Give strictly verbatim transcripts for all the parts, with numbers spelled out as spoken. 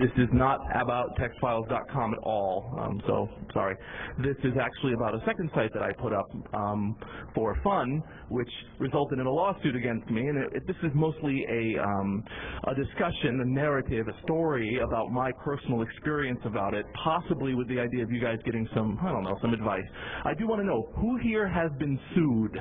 This is not about text files dot com at all, um, so sorry. This is actually about a second site that I put up um, for fun, which resulted in a lawsuit against me, and it, it, this is mostly a, um, a discussion, a narrative, a story about my personal experience about it, possibly with the idea of you guys getting some, I don't know, some advice. I do want to know, who here has been sued?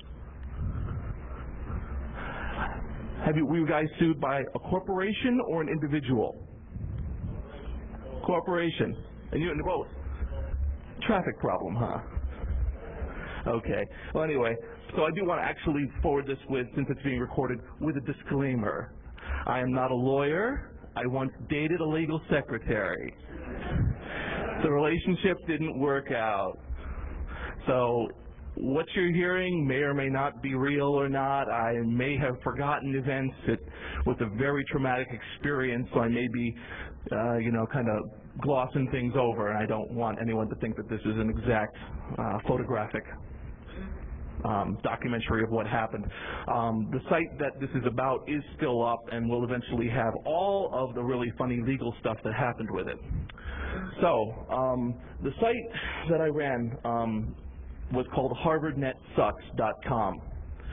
Have you, were you guys sued by a corporation or an individual? Corporation. And you, well, traffic problem, huh? Okay. Well, anyway, so I do want to actually forward this with, since it's being recorded, with a disclaimer. I am not a lawyer. I once dated a legal secretary. The relationship didn't work out. So what you're hearing may or may not be real or not. I may have forgotten events. It was a very traumatic experience, so I may be, uh, you know, kind of glossing things over, and I don't want anyone to think that this is an exact uh, photographic um, documentary of what happened. Um, the site that this is about is still up and will eventually have all of the really funny legal stuff that happened with it. So um, the site that I ran um, was called Harvard Net Sucks dot com.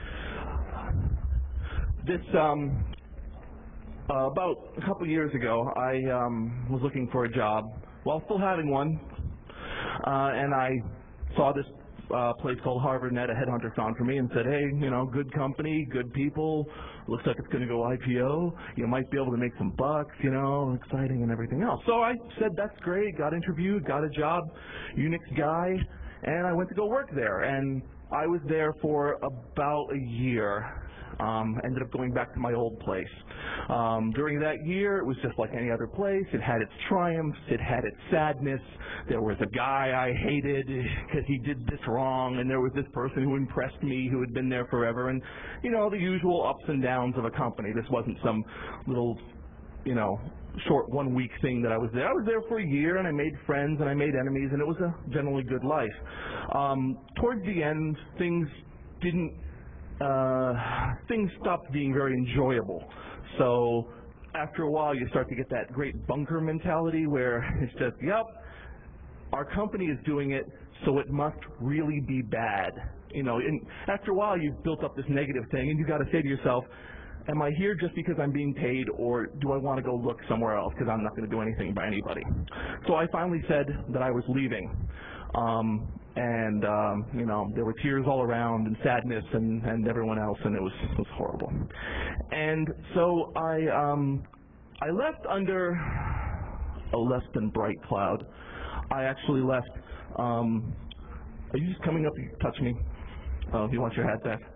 This, um, uh, about a couple of years ago, I um, was looking for a job while still having one, uh, and I saw this uh, place called Harvard Net, a headhunter found for me and said, hey, you know, good company, good people, looks like it's going to go I P O, you might be able to make some bucks, you know, exciting and everything else. So I said, that's great, got interviewed, got a job, Unix guy, and I went to go work there, and I was there for about a year. Um, ended up going back to my old place. Um, during that year, it was just like any other place. It had its triumphs. It had its sadness. There was a guy I hated because he did this wrong, and there was this person who impressed me who had been there forever, and, you know, the usual ups and downs of a company. This wasn't some little, you know, short one-week thing that I was there. I was there for a year, and I made friends, and I made enemies, and it was a generally good life. Um, towards the end, things didn't Uh, things stopped being very enjoyable. So after a while, you start to get that great bunker mentality where it's just, yep, our company is doing it, so it must really be bad. You know, and after a while, you've built up this negative thing, and you got to say to yourself, am I here just because I'm being paid, or do I want to go look somewhere else because I'm not going to do anything by anybody? So I finally said that I was leaving. Um, and, um, you know, there were tears all around and sadness and, and everyone else, and it was, it was horrible. And so I, um, I left under a less than bright cloud. I actually left, um, are you just coming up to touch me? Oh, you want your hat back?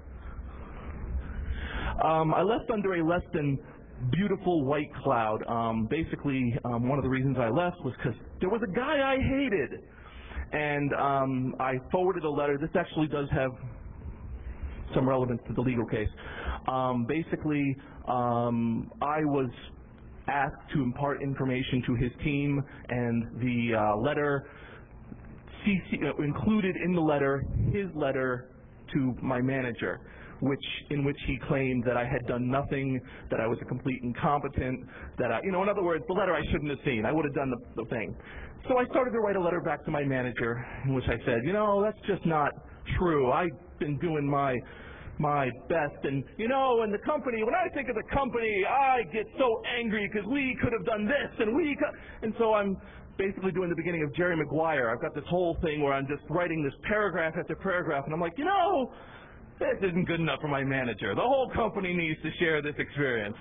Um, I left under a less than beautiful white cloud. Um, basically, um, one of the reasons I left was because there was a guy I hated. And um, I forwarded a letter. This actually does have some relevance to the legal case. Um, basically, um, I was asked to impart information to his team, and the uh, letter C C, uh, included in the letter his letter to my manager, which in which he claimed that I had done nothing, that I was a complete incompetent, that I, you know, in other words, the letter I shouldn't have seen. I would have done the, the thing. So I started to write a letter back to my manager in which I said, you know, that's just not true. I've been doing my my best, and, you know, and the company, when I think of the company, I get so angry because we could have done this, and we could, and so I'm basically doing the beginning of Jerry Maguire. I've got this whole thing where I'm just writing this paragraph after paragraph, and I'm like, you know, this isn't good enough for my manager. The whole company needs to share this experience.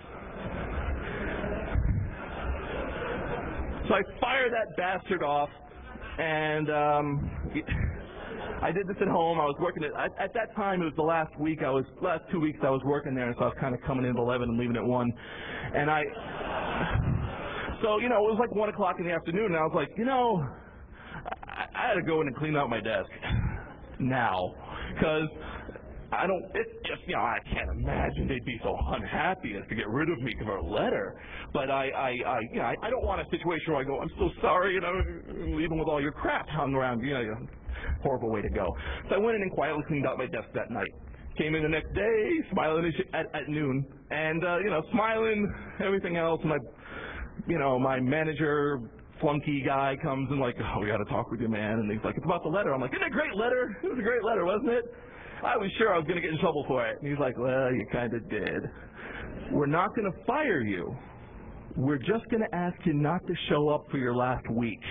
So I fire that bastard off, and um, I did this at home. I was working at, at, at that time, it was the last week, I was, last two weeks I was working there, and so I was kind of coming in at eleven and leaving at one. And I, so, you know, it was like one o'clock in the afternoon, and I was like, you know, I, I had to go in and clean out my desk now, because I don't, it's just, you know, I can't imagine they'd be so unhappy as to get rid of me for a letter. But I, I, I you know, I, I don't want a situation where I go, I'm so sorry, you know, leaving with all your crap hung around, you know, horrible way to go. So I went in and quietly cleaned out my desk that night. Came in the next day, smiling at, at noon, and, uh, you know, smiling, everything else, and I you know, my manager flunky guy comes and like, oh, we got to talk with you, man. And he's like, it's about the letter. I'm like, isn't it a great letter? It was a great letter, wasn't it? I was sure I was going to get in trouble for it. And he's like, well, you kind of did. We're not going to fire you. We're just going to ask you not to show up for your last week.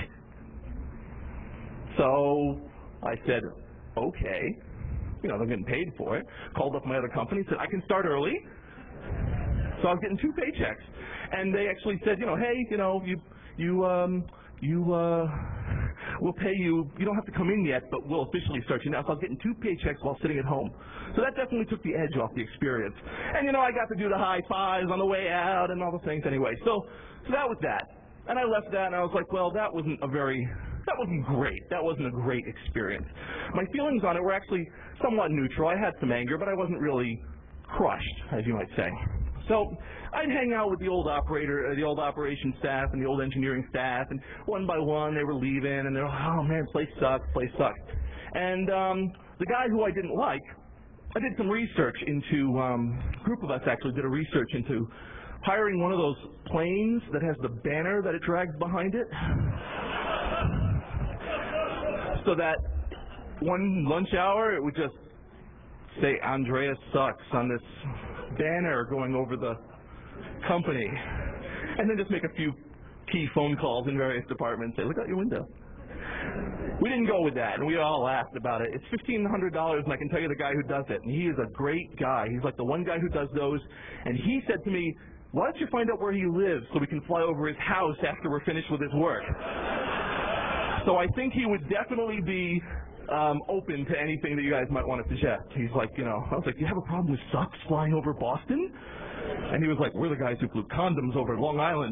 So I said, okay. You know, they're getting paid for it. Called up my other company, said, I can start early. So I was getting two paychecks. And they actually said, you know, hey, you know, you, you, um, you, uh, we'll pay you, you don't have to come in yet, but we'll officially start you now. So I was getting two paychecks while sitting at home. So that definitely took the edge off the experience. And, you know, I got to do the high fives on the way out and all the things anyway. So, so that was that. And I left that and I was like, well, that wasn't a very, that wasn't great. That wasn't a great experience. My feelings on it were actually somewhat neutral. I had some anger, but I wasn't really crushed, as you might say. So I'd hang out with the old operator, uh, the old operation staff and the old engineering staff, and one by one they were leaving, and they're like, oh man, place sucks, place sucks. And um, the guy who I didn't like, I did some research into, um, a group of us actually did a research into hiring one of those planes that has the banner that it drags behind it, so that one lunch hour it would just say Andreas sucks on this banner going over the company, and then just make a few key phone calls in various departments, say, look out your window. We didn't go with that, and we all laughed about it. It's fifteen hundred dollars, and I can tell you the guy who does it, and he is a great guy. He's like the one guy who does those, and he said to me, why don't you find out where he lives so we can fly over his house after we're finished with his work? So I think he would definitely be Um, open to anything that you guys might want to suggest. He's like, you know, I was like, do you have a problem with sucks flying over Boston? And he was like, we're the guys who flew condoms over Long Island.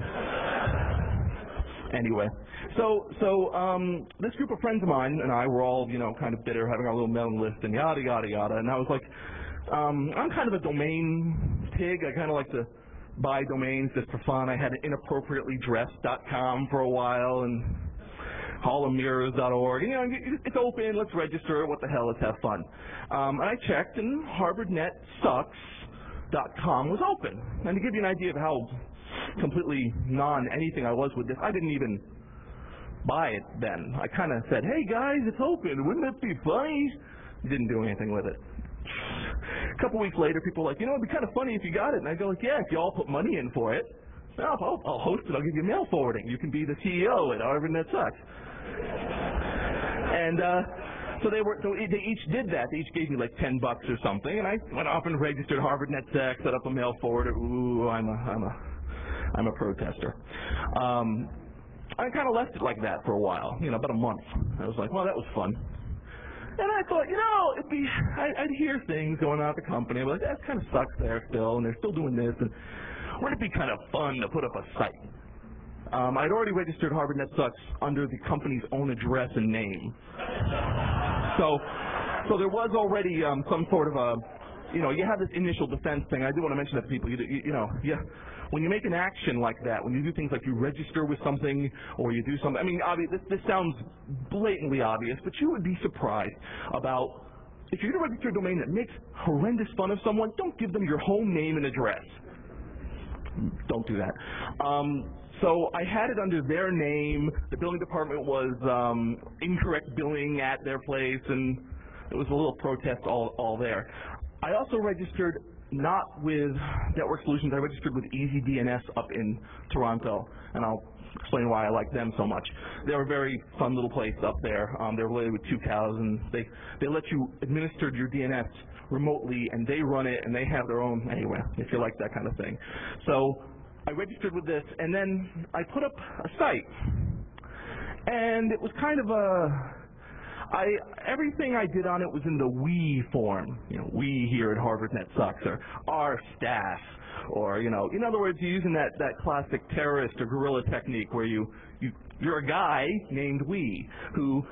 Anyway, so so um, this group of friends of mine and I were all, you know, kind of bitter, having our little mailing list and yada, yada, yada. And I was like, um, I'm kind of a domain pig. I kind of like to buy domains just for fun. I had inappropriately dressed dot com for a while, and hall of mirrors dot org, you know, it's open, let's register, what the hell, let's have fun. Um, and I checked, and Harvard Net Sucks dot com was open. And to give you an idea of how completely non-anything I was with this, I didn't even buy it then. I kind of said, hey guys, it's open, wouldn't it be funny? Didn't do anything with it. A couple weeks later, people were like, you know, it'd be kind of funny if you got it. And I go like, yeah, if you all put money in for it, I'll, I'll, I'll host it, I'll give you mail forwarding. You can be the C E O at Harvard Net Sucks. And uh, so they were. So they each did that. They each gave me like ten bucks or something, and I went off and registered Harvard Net Sucks, set up a mail forwarder. Ooh, I'm a, I'm a, I'm a protester. Um, I kind of left it like that for a while, you know, about a month. I was like, well, that was fun. And I thought, you know, it'd be, I, I'd hear things going on at the company. I'd be like, that kind of sucks there still, and they're still doing this, and wouldn't it be kind of fun to put up a site? Um, I'd already registered Harvard Net Sucks under the company's own address and name. So, so there was already um, some sort of a, you know, you have this initial defense thing. I do want to mention that to people. You, you, you know, yeah, when you make an action like that, when you do things like you register with something or you do something, I mean, obvi- this, this sounds blatantly obvious, but you would be surprised about, if you're going to register a domain that makes horrendous fun of someone, don't give them your home name and address. Don't do that. Um, so I had it under their name. The billing department was um, incorrect billing at their place, and it was a little protest all, all there. I also registered not with Network Solutions. I registered with Easy D N S up in Toronto, and I'll explain why I like them so much. They're a very fun little place up there. Um, they're related with two cows, and they, they let you administer your D N S remotely, and they run it, and they have their own, anyway, if you like that kind of thing. So I registered with this, and then I put up a site, and it was kind of a, I, everything I did on it was in the we form. You know, we here at Harvard Net Sucks, or our staff, or, you know, in other words, you're using that, that classic terrorist or guerrilla technique where you, you, you're a guy named we, who,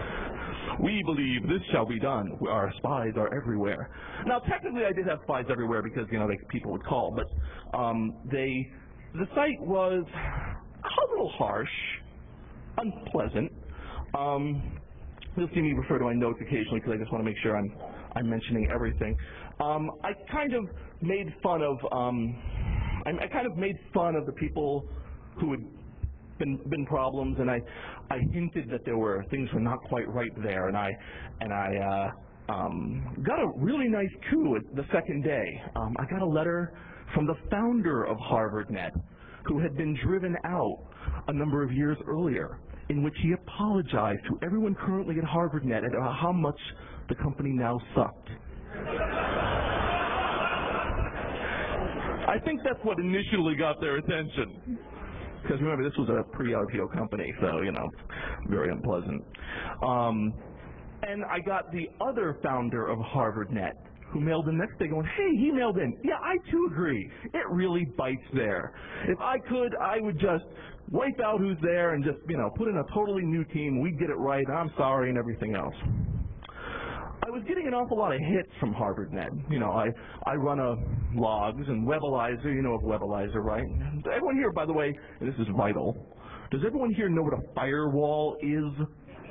we believe this shall be done. Our spies are everywhere. Now, technically, I did have spies everywhere because, you know, they, people would call, but um, they, the site was a little harsh, unpleasant. Um, you'll see me refer to my notes occasionally because I just want to make sure I'm, I'm mentioning everything. Um, I kind of made fun of, um, I, I kind of made fun of the people who had been been problems, and I I hinted that there were things were not quite right there, and I and I uh, um, got a really nice coup at the second day. Um, I got a letter from the founder of HarvardNet, who had been driven out a number of years earlier, in which he apologized to everyone currently at HarvardNet about how much the company now sucked. I think that's what initially got their attention. Because remember, this was a pre-I P O company, so, you know, very unpleasant. Um, and I got the other founder of HarvardNet, who mailed the next day going, hey, he mailed in. Yeah, I too agree. It really bites there. If I could, I would just wipe out who's there and just, you know, put in a totally new team. We'd get it right. I'm sorry, and everything else. I was getting an awful lot of hits from HarvardNet. You know, I, I run a logs and Webalizer. You know of Webalizer, right? Everyone here, by the way, and this is vital, does everyone here know what a firewall is?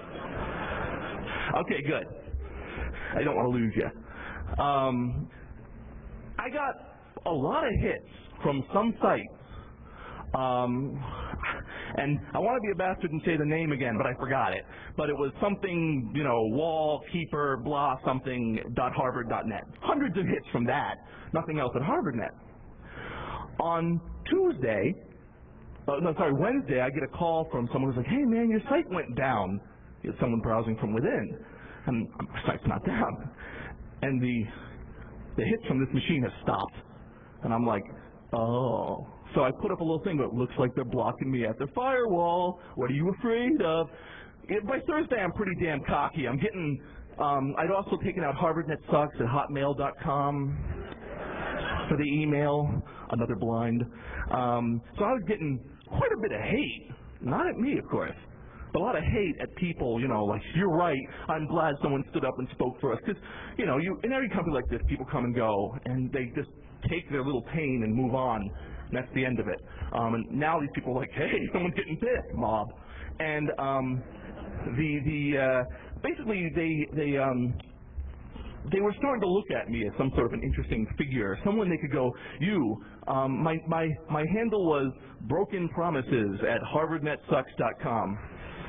Okay, good. I don't want to lose you. Um, I got a lot of hits from some sites. Um, and I want to be a bastard and say the name again, but I forgot it. But it was something, you know, wall, keeper, blah, something, dot harvard dot net. Hundreds of hits from that. Nothing else at HarvardNet. On Tuesday, uh, no, sorry, Wednesday, I get a call from someone who's like, hey, man, your site went down. It's someone browsing from within. And my site's not down. And the, the hits from this machine have stopped. And I'm like, oh. So I put up a little thing, but it looks like they're blocking me at the firewall. What are you afraid of? It, by Thursday, I'm pretty damn cocky. I'm getting, um, I'd also taken out HarvardNet sucks at hotmail dot com for the email, another blind. Um, so I was getting quite a bit of hate. Not at me, of course, but a lot of hate at people, you know, like, you're right, I'm glad someone stood up and spoke for us. Because, you know, you, in every company like this, people come and go, and they just take their little pain and move on. And that's the end of it. Um, and now these people are like, hey, someone's getting pissed, mob. And um, the the uh, basically they they um, they were starting to look at me as some sort of an interesting figure, someone they could go, you. Um, my my my handle was broken promises at harvard net sucks dot com.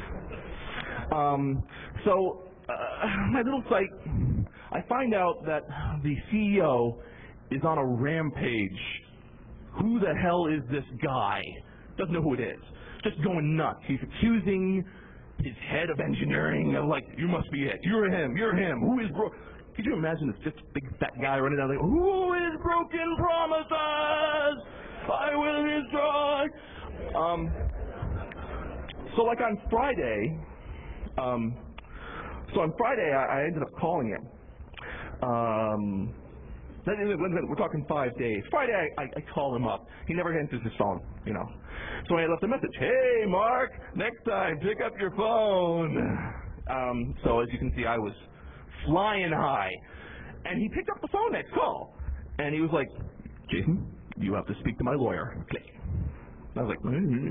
Um, so uh, my little site, I find out that the C E O is on a rampage. Who the hell is this guy? Doesn't know who it is. Just going nuts. He's accusing his head of engineering of, like, you must be it. You're him. You're him. Who is bro? Could you imagine this just big fat guy running down like, who is broken promises? I will destroy. Um, so like on Friday, um, so on Friday I, I ended up calling him. Um, We're talking five days. Friday, I, I, I call him up. He never answers his phone, you know. So I left a message. Hey, Mark, next time, pick up your phone. Um, so as you can see, I was flying high. And he picked up the phone next call. And he was like, Jason, you have to speak to my lawyer. Okay. I was like,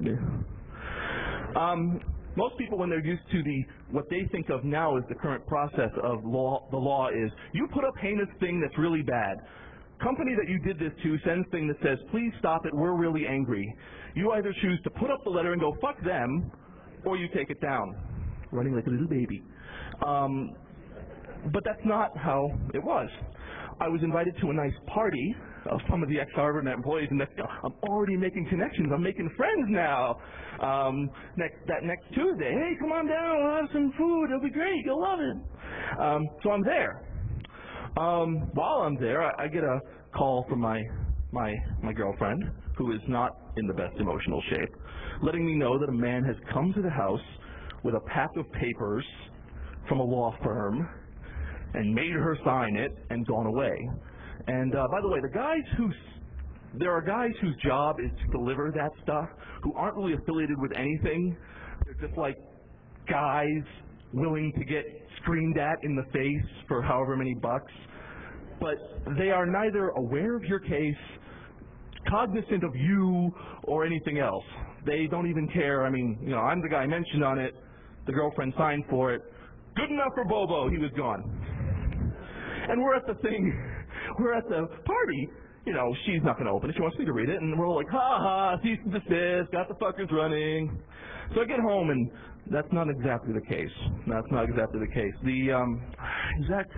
um, most people, when they're used to the what they think of now as the current process of law, the law is you put up heinous thing that's really bad. Company that you did this to sends thing that says, please stop it, we're really angry. You either choose to put up the letter and go, fuck them, or you take it down. Running like a little baby. Um, but that's not how it was. I was invited to a nice party of some of the ex-HarvardNet employees, and I'm already making connections. I'm making friends now. Um, next, that next Tuesday, hey, come on down, we'll have some food. It'll be great. You'll love it. Um, so I'm there. Um, while I'm there, I, I get a call from my my my girlfriend, who is not in the best emotional shape, letting me know that a man has come to the house with a pack of papers from a law firm and made her sign it and gone away. And uh, by the way, the guys who, there are guys whose job is to deliver that stuff who aren't really affiliated with anything. They're just like guys willing to get screamed at in the face for however many bucks. But they are neither aware of your case, cognizant of you, or anything else. They don't even care. I mean, you know, I'm the guy mentioned on it. The girlfriend signed for it. Good enough for Bobo. He was gone. And we're at the thing. We're at the party, you know, she's not going to open it. She wants me to read it, and we're all like, ha ha, cease and desist, got the fuckers running. So I get home, and that's not exactly the case. That's not exactly the case. The um, exact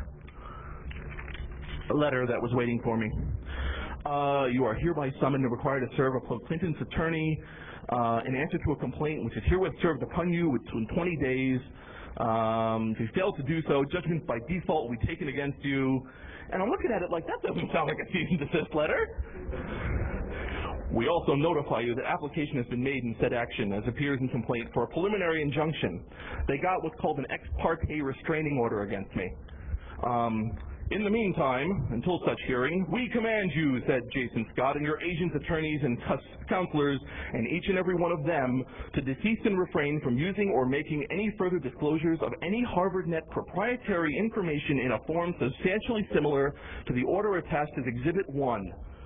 letter that was waiting for me. Uh, you are hereby summoned and required to serve upon Clinton's attorney uh, in answer to a complaint which is herewith served upon you within twenty days. Um, if you fail to do so, judgment by default will be taken against you. And I'm looking at it like, that doesn't sound like a cease and desist letter. We also notify you that application has been made in said action as appears in complaint for a preliminary injunction. They got what's called an ex parte restraining order against me. Um, in the meantime, until such hearing, we command you, said Jason Scott, and your agents, attorneys, and counselors, and each and every one of them, to cease and refrain from using or making any further disclosures of any HarvardNet proprietary information in a form substantially similar to the order attached as Exhibit one.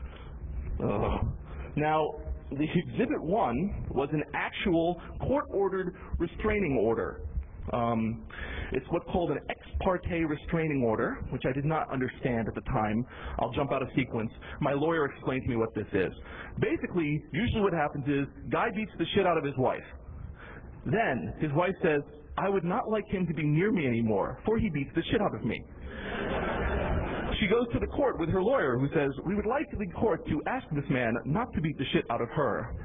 Ugh. Now, the Exhibit one was an actual court-ordered restraining order. Um, it's what's called an ex parte restraining order, which I did not understand at the time. I'll jump out of sequence. My lawyer explained to me what this is. Basically, usually what happens is, guy beats the shit out of his wife. Then, his wife says, I would not like him to be near me anymore, for he beats the shit out of me. She goes to the court with her lawyer, who says, we would like the court to ask this man not to beat the shit out of her.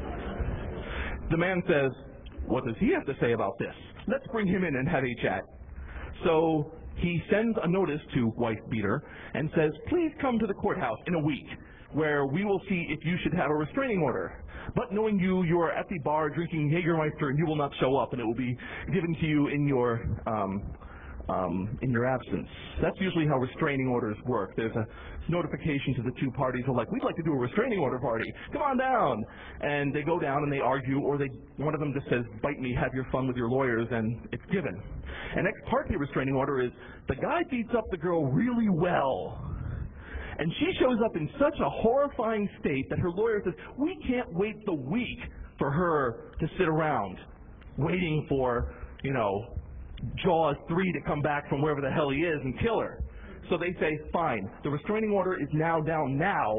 The man says, what does he have to say about this? Let's bring him in and have a chat. So he sends a notice to wife beater and says, please come to the courthouse in a week, where we will see if you should have a restraining order. But knowing you, you are at the bar drinking Jägermeister and you will not show up, and it will be given to you in your um, um, in your absence. That's usually how restraining orders work. There's a notification to the two parties who are like, we'd like to do a restraining order party. Come on down. And they go down and they argue, or they one of them just says, bite me, have your fun with your lawyers, and it's given. An ex parte restraining order is the guy beats up the girl really well, and she shows up in such a horrifying state that her lawyer says, we can't wait the week for her to sit around waiting for, you know, Jaws three to come back from wherever the hell he is and kill her. So they say, fine, the restraining order is now down now,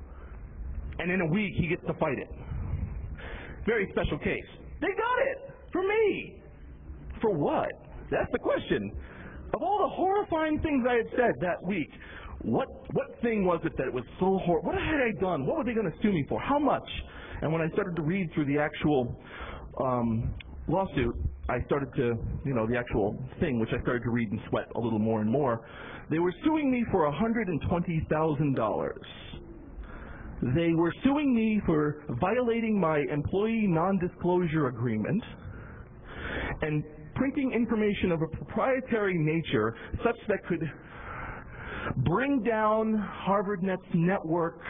and in a week he gets to fight it. Very special case. They got it for me. For what? That's the question. Of all the horrifying things I had said that week, what what thing was it that was so horrible? What had I done? What were they going to sue me for? How much? And when I started to read through the actual um, lawsuit, I started to, you know, the actual thing, which I started to read and sweat a little more and more. They were suing me for one hundred twenty thousand dollars. They were suing me for violating my employee non-disclosure agreement and printing information of a proprietary nature such that could bring down HarvardNet's network,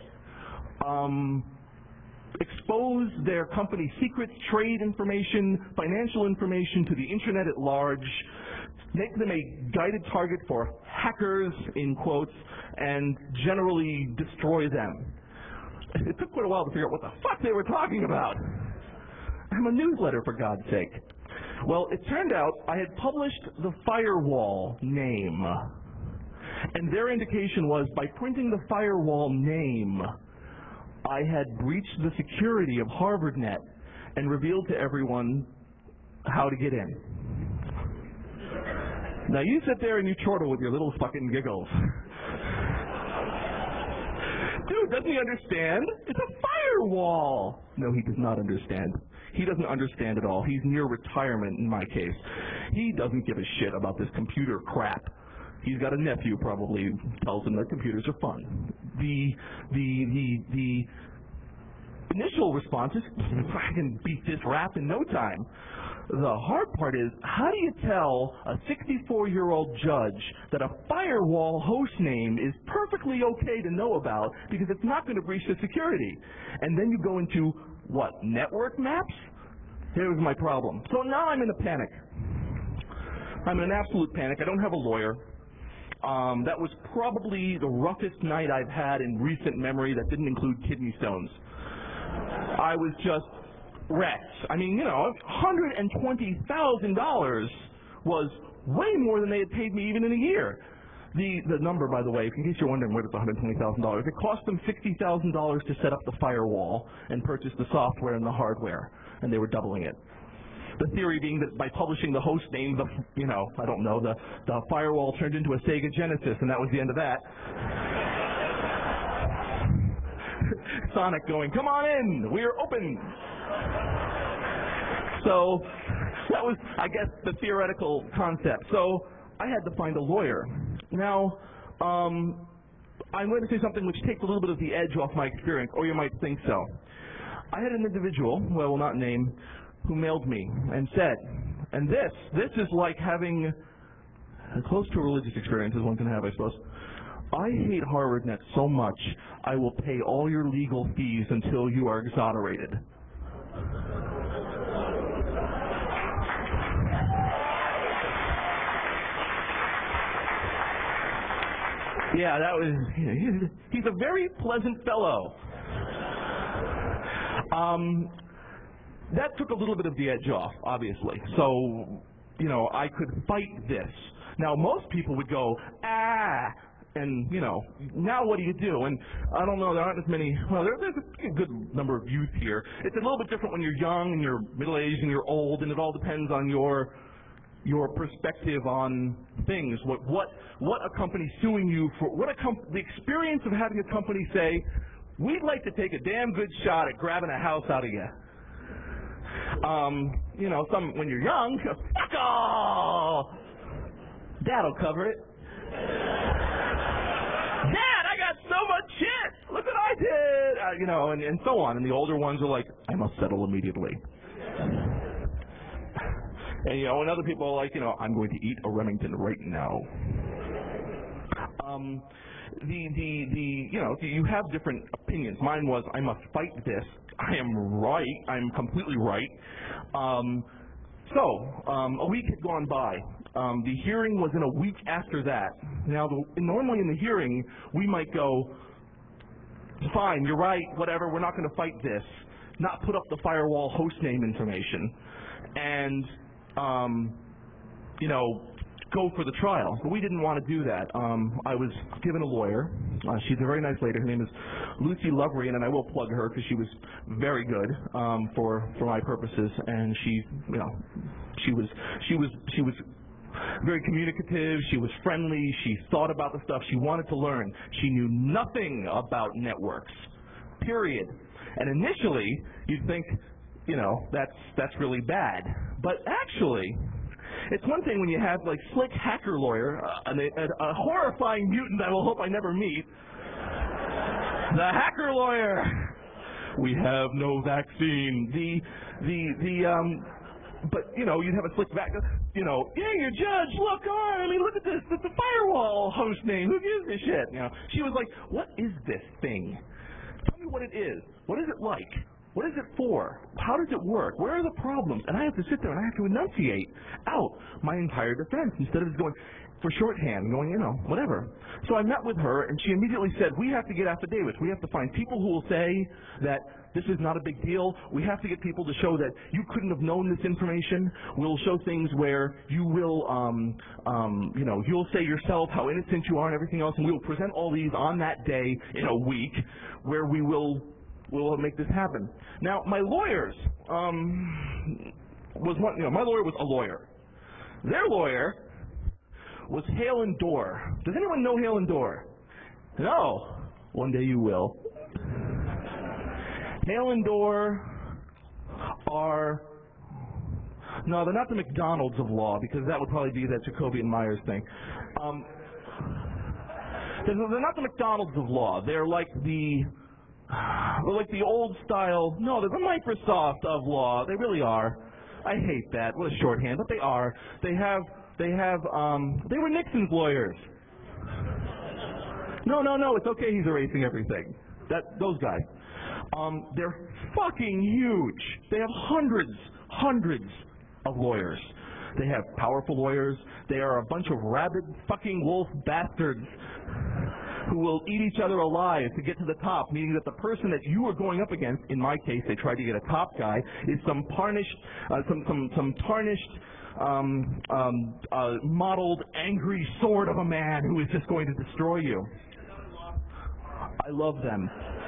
um, expose their company's secrets, trade information, financial information to the internet at large, make them a guided target for hackers, in quotes, and generally destroy them. It took quite a while to figure out what the fuck they were talking about. I'm a newsletter, for God's sake. Well, it turned out I had published the firewall name, and their indication was by printing the firewall name, I had breached the security of HarvardNet and revealed to everyone how to get in. Now you sit there and you chortle with your little fucking giggles. Dude, doesn't he understand? It's a firewall. No, he does not understand. He doesn't understand at all. He's near retirement in my case. He doesn't give a shit about this computer crap. He's got a nephew probably who tells him that computers are fun. The the the the initial response is, I can beat this rap in no time. The hard part is, how do you tell a sixty-four-year-old judge that a firewall host name is perfectly okay to know about because it's not going to breach the security? And then you go into, what, network maps? Here's my problem. So now I'm in a panic. I'm in an absolute panic. I don't have a lawyer. Um, that was probably the roughest night I've had in recent memory that didn't include kidney stones. I was just wrecked. I mean, you know, one hundred twenty thousand dollars was way more than they had paid me even in a year. The, the number, by the way, in case you're wondering where it's one hundred twenty thousand dollars, it cost them sixty thousand dollars to set up the firewall and purchase the software and the hardware, and they were doubling it. The theory being that by publishing the host name, the, you know, I don't know, the, the firewall turned into a Sega Genesis, and that was the end of that. Sonic going, come on in, we're open. So that was, I guess, the theoretical concept. So I had to find a lawyer. Now, um, I'm going to say something which takes a little bit of the edge off my experience, or you might think so. I had an individual, who I will not name, who mailed me and said, and this, this is like having close to a religious experience as one can have, I suppose. I hate HarvardNet so much, I will pay all your legal fees until you are exonerated. Yeah, that was, he's, he's a very pleasant fellow. Um, that took a little bit of the edge off, obviously. So, you know, I could fight this. Now, most people would go, ah, and, you know, now what do you do? And I don't know, there aren't as many, well, there, there's a good number of youth here. It's a little bit different when you're young and you're middle-aged and you're old, and it all depends on your your perspective on things. What what what a company suing you for, what a com the experience of having a company say, we'd like to take a damn good shot at grabbing a house out of you. Um, you know, some when you're young, fuck all! Dad'll cover it. Dad, I got so much shit! Look what I did! Uh, you know, and, and so on. And the older ones are like, I must settle immediately. And, you know, and other people are like, you know, I'm going to eat a Remington right now. Um, the, the, the, you know, you have different opinions. Mine was, I must fight this. I am right. I'm completely right. Um, so, um, a week had gone by. Um, the hearing was in a week after that. Now, the, normally in the hearing, we might go, fine, you're right, whatever, we're not going to fight this. Not put up the firewall host name information. And Um, you know, go for the trial. But we didn't want to do that. Um, I was given a lawyer. Uh, she's a very nice lady. Her name is Lucy Loverian, and I will plug her because she was very good um, for for my purposes. And she, you know, she was she was she was very communicative. She was friendly. She thought about the stuff. She wanted to learn. She knew nothing about networks. Period. And initially, you'd think, you know, that's that's really bad. But actually, it's one thing when you have like slick hacker lawyer, uh, a, a horrifying mutant I will hope I never meet, the hacker lawyer. We have no vaccine. The the the um. But you know, you'd have a slick back. You know, yeah, your judge. Look, oh, I mean, look at this. It's a firewall host name. Who gives a shit? You know, she was like, what is this thing? Tell me what it is. What is it like? What is it for? How does it work? Where are the problems? And I have to sit there and I have to enunciate out my entire defense instead of just going for shorthand, going, you know, whatever. So I met with her and she immediately said, we have to get affidavits. We have to find people who will say that this is not a big deal. We have to get people to show that you couldn't have known this information. We'll show things where you will, um, um, you know, you'll say yourself how innocent you are and everything else, and we will present all these on that day in a week where we will We'll make this happen. Now, my lawyers um, was one. You know, my lawyer was a lawyer. Their lawyer was Hale and Dorr. Does anyone know Hale and Dorr? No. One day you will. Hale and Dorr are no, they're not the McDonald's of law because that would probably be that Jacoby and Myers thing. Um, they're, they're not the McDonald's of law. They're like the They're like the old style, no, they're the Microsoft of law. They really are. I hate that. What a shorthand, but they are. They have, they have, um, they were Nixon's lawyers. No, no, no, it's okay he's erasing everything. That, those guys. Um, they're fucking huge. They have hundreds, hundreds of lawyers. They have powerful lawyers. They are a bunch of rabid fucking wolf bastards who will eat each other alive to get to the top, meaning that the person that you are going up against, in my case, they tried to get a top guy, is some tarnished, uh, some, some, some tarnished, um, um, uh, modeled, angry sword of a man who is just going to destroy you. I love them.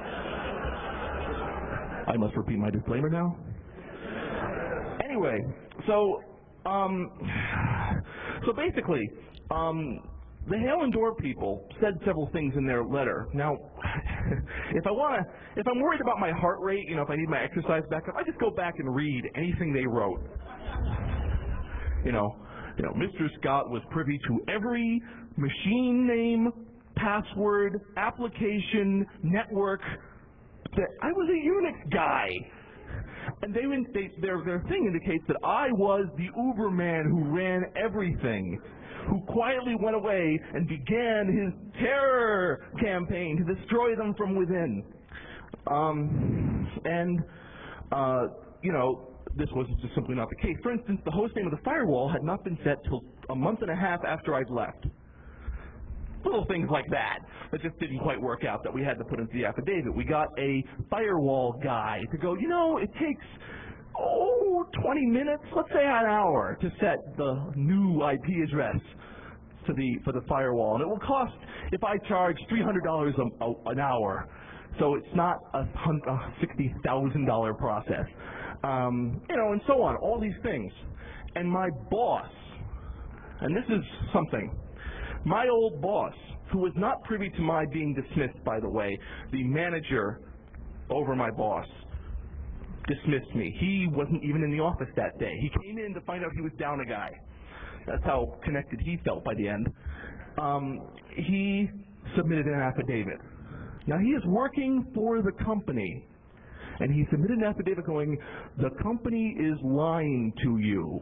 I must repeat my disclaimer now. Anyway, so, um, so basically, um, the Hail and Door people said several things in their letter. Now, if I want to, if I'm worried about my heart rate, you know, if I need my exercise back up, I just go back and read anything they wrote. You know, you know, Mister Scott was privy to every machine name, password, application, network. That I was a Unix guy. And they, they, their, their thing indicates that I was the Uberman who ran everything, who quietly went away and began his terror campaign to destroy them from within. Um, and, uh, you know, this was just simply not the case. For instance, the host name of the firewall had not been set till a month and a half after I'd left. Little things like that that just didn't quite work out that we had to put into the affidavit. We got a firewall guy to go, you know, it takes, oh, twenty minutes, let's say an hour, to set the new I P address to the, for the firewall. And it will cost, if I charge three hundred dollars a, a, an hour, so it's not a sixty thousand dollar process. Um, you know, and so on, all these things. And my boss, and this is something, my old boss, who was not privy to my being dismissed, by the way, the manager over my boss dismissed me. He wasn't even in the office that day. He came in to find out he was down a guy. That's how connected he felt by the end. Um, he submitted an affidavit. Now, he is working for the company, and he submitted an affidavit going, the company is lying to you.